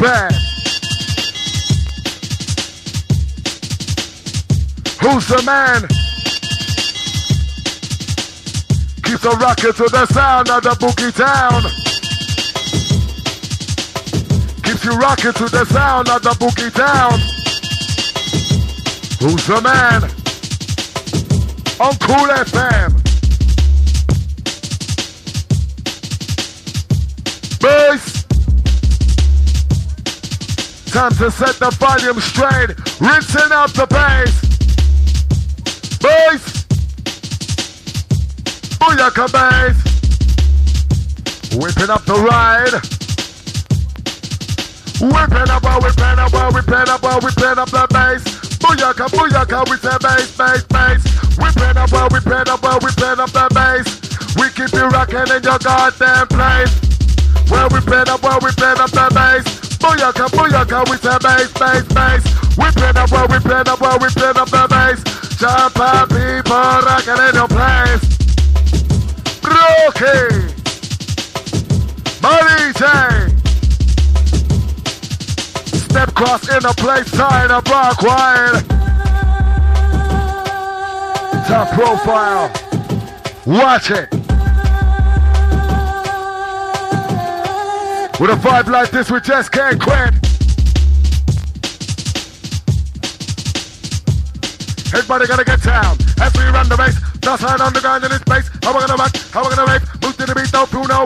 bad? Who's the man? Keeps on rocking to the sound of the boogie town. Keeps you rocking to the sound of the boogie town. Who's the man? On Cool FM. Bass. Time to set the volume straight. Rinsing out the bass. Bass. Booyaka bass. Whipping up the ride. Whipping up, whipping up, whipping up, whipping up the bass. Booyaka, booyaka, we say bass, bass, bass. Whipping up, whipping up, whipping up the bass. We keep you rocking in your goddamn place. Well, whipping up the bass. Booyaka, booyaka, we say bass, bass, bass. Whipping up, whipping up, whipping up the bass. Jump up, people rocking in your place. Brokey, Mary J. Step cross in a place, tie a block wide. Top profile. Watch it. With a vibe like this, we just can't quit. Everybody gotta get down as we run the race. Just right on the ground in this place. How we gonna rock? How we gonna race? Move to the beat, don't do no